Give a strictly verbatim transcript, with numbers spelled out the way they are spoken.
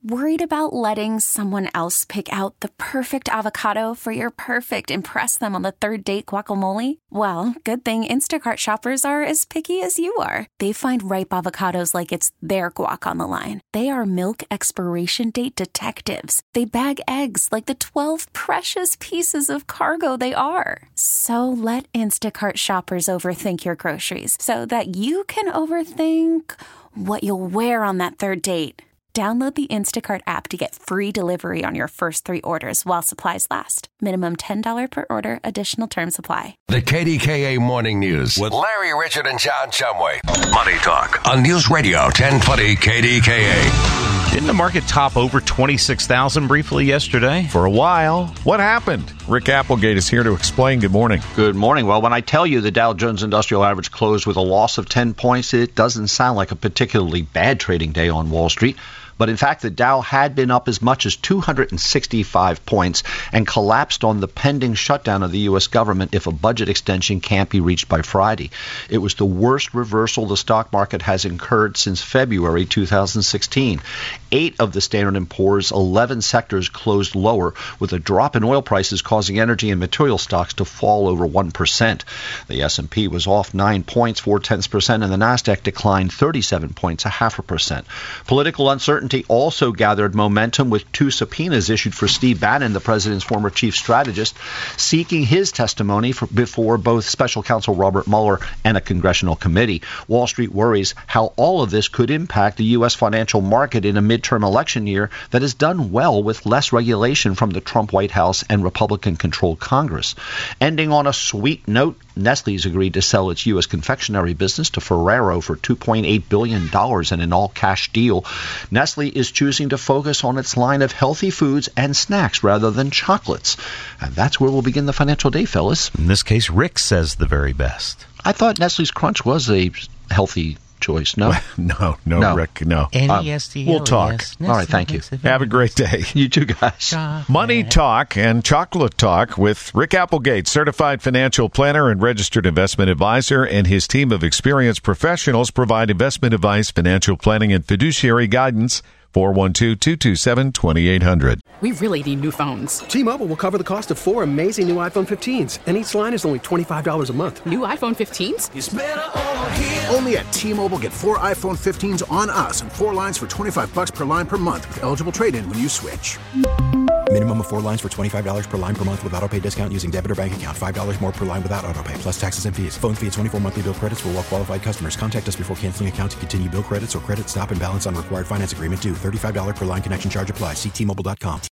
Worried about letting someone else pick out the perfect avocado for your perfect impress them on the third date guacamole? Well, good thing Instacart shoppers are as picky as you are. They find ripe avocados like it's their guac on the line. They are milk expiration date detectives. They bag eggs like the twelve precious pieces of cargo they are. So let Instacart shoppers overthink your groceries so that you can overthink what you'll wear on that third date. Download the Instacart app to get free delivery on your first three orders while supplies last. Minimum ten dollars per order. Additional terms apply. The K D K A Morning News with Larry, Richard, and John Shumway. Money Talk on News Radio ten twenty K D K A. Didn't the market top over twenty-six thousand briefly yesterday? For a while. What happened? Rick Applegate is here to explain. Good morning. Good morning. Well, when I tell you the Dow Jones Industrial Average closed with a loss of ten points, it doesn't sound like a particularly bad trading day on Wall Street. But in fact, the Dow had been up as much as two hundred sixty-five points and collapsed on the pending shutdown of the U S government if a budget extension can't be reached by Friday. It was the worst reversal the stock market has incurred since February two thousand sixteen. Eight of the Standard and Poor's eleven sectors closed lower, with a drop in oil prices causing energy and material stocks to fall over one percent. The S and P was off nine points, four-tenths percent, and the Nasdaq declined thirty-seven points, a half a percent. Political uncertainty also gathered momentum with two subpoenas issued for Steve Bannon, the president's former chief strategist, seeking his testimony for, before both special counsel Robert Mueller and a congressional committee. Wall Street worries how all of this could impact the U S financial market in a midterm election year that has done well with less regulation from the Trump White House and Republican-controlled Congress. Ending on a sweet note, Nestle's agreed to sell its U S confectionery business to Ferrero for two point eight billion dollars in an all-cash deal. Nestle is choosing to focus on its line of healthy foods and snacks rather than chocolates. And that's where we'll begin the financial day, fellas. In this case, Rick says the very best. I thought Nestle's Crunch was a healthy choice. No? no, no, no, Rick, no. Um, we'll talk. All right, thank you. Have a great day. You too, guys. Money Talk and Chocolate Talk with Rick Applegate, certified financial planner and registered investment advisor, and his team of experienced professionals provide investment advice, financial planning, and fiduciary guidance. four one two, two two seven, two eight zero zero. We really need new phones. T-Mobile will cover the cost of four amazing new iPhone fifteens, and each line is only twenty-five dollars a month. New iPhone fifteens? It's better over here. Only at T-Mobile, get four iPhone fifteens on us and four lines for twenty-five dollars per line per month with eligible trade-in when you switch. Minimum of four lines for twenty-five dollars per line per month with autopay discount using debit or bank account. five dollars more per line without autopay, plus taxes and fees. Phone fee at twenty-four monthly bill credits for well-qualified customers. Contact us before canceling account to continue bill credits or credit stop and balance on required finance agreement due. thirty-five dollars per line connection charge applies. See T Mobile dot com.